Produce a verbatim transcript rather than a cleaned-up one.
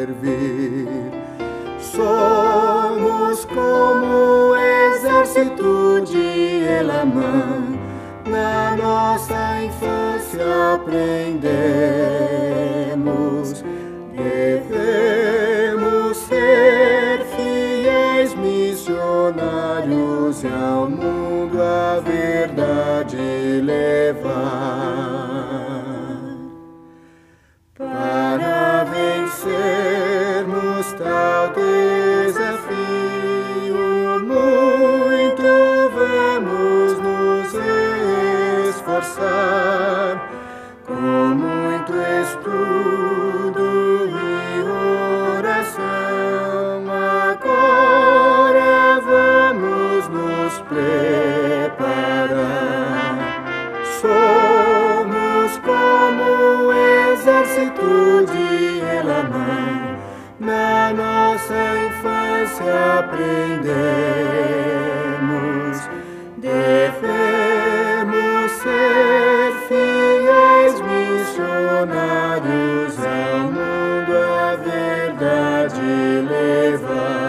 servir. Somos como o exército de Elamã, na nossa infância aprendemos. Devemos ser fiéis missionários e ao mundo a verdade levar. Para vencermos tal desafio, muito vamos nos esforçar, com muito estudo e oração. Agora vamos nos preparar. Somos como o exército de Elamã, na nossa infância aprendemos. Devemos ser fiéis missionários ao mundo a verdade levar.